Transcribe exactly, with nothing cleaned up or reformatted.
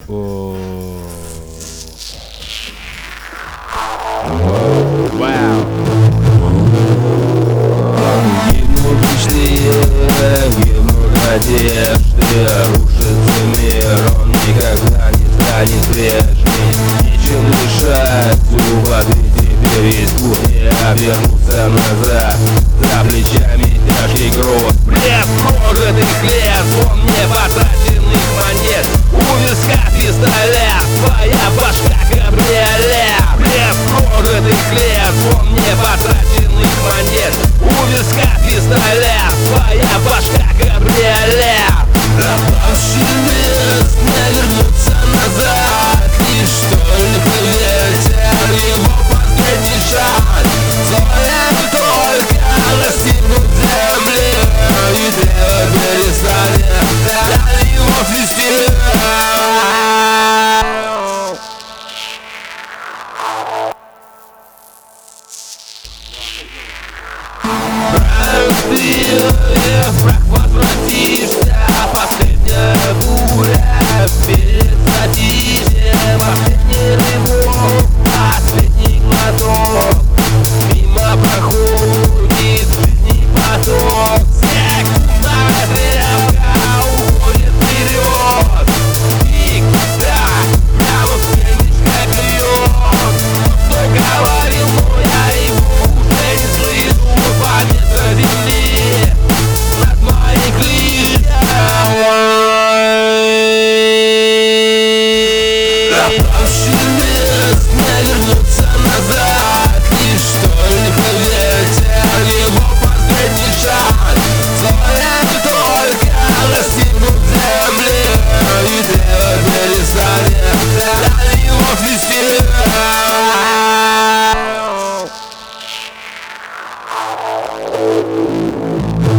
О. Вау. Гибнут мечты, гибнут надежды, рушится мир, он никогда не станет прежним. Нечем дышать, у воды теперь есть путь, не обернуться назад. За плечами тяжкий груз, бред прожитых лет, он не потраченных монет. У виска пистолет, твоя башка кабриолет. Бред прожитых лет, он не потраченных монет. У виска пистолет, твоя башка кабриолет. Пропавший лес не вернуться назад, лишь только ветер его последний шаг. Стоит только расстегнуть земли, и древо перестанет для него свистеть. Ты в прах возвратишься, последняя буря перед затишьем, последний рывок, последний глоток, мимо проходит жизни поток. Секундная стрелка уходит вперед, и да, прямо в сердечко бьет. Кто говорил, но я его уже не слышу, память земли над моей крышей. Пропавший лес не вернуться назад, лишь только ветер его последний шаг. Стоит только расстегнуть земли, и древо перестанет для него свистеть. Oh